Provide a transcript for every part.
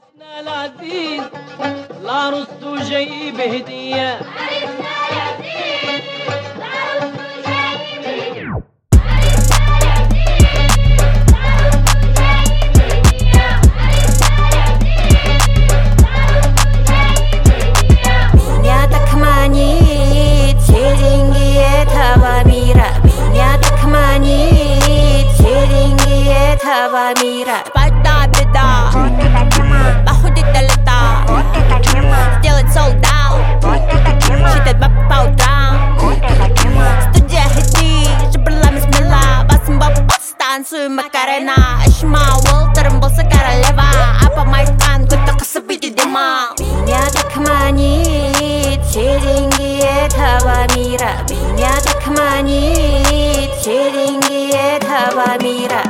العزيز العروسته جاي بهدية Меня так манит все деньги этого мира. Меня так манит все деньги этого мира. Спать до обеда, похудеть до лета, сделать sold out, считать бабки по утрам. Студия хиты, жабралами смела, басом бабас, танцую Макарена. Ашмау, утром королева, а по майскан кто-то кособить дима. Меня так манит все деньги этого мира. Меня так манит все деньги этого мира.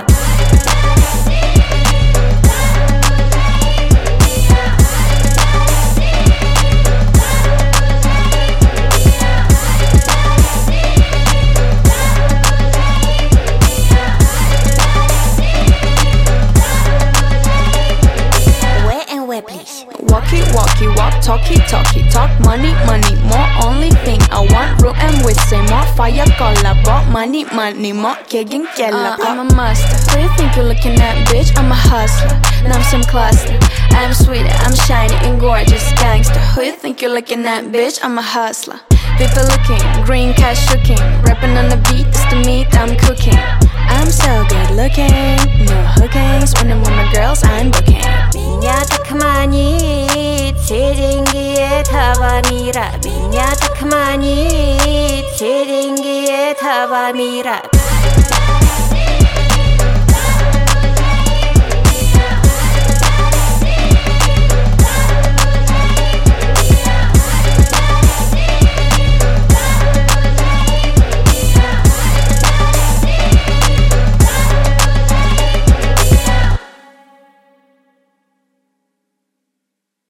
Please. Walkie, walkie, walk, talkie, talkie, talk money, money, more. Only thing I want, root and whistle, more fire, color, bought money, money, more. Kegin, kella, I'm a master. Who you think you're looking at, bitch? I'm a hustler. Now I'm some cluster. I'm sweeter, I'm shiny and gorgeous, gangster. Who you think you're looking at, bitch? I'm a hustler. People looking, green cash looking, rapping on the beat, it's the meat I'm cooking. I'm so good looking, no hookings. When I'm with my girls, I'm booking. Меня так манит все деньги этого мира. Меня так манит все деньги этого мира.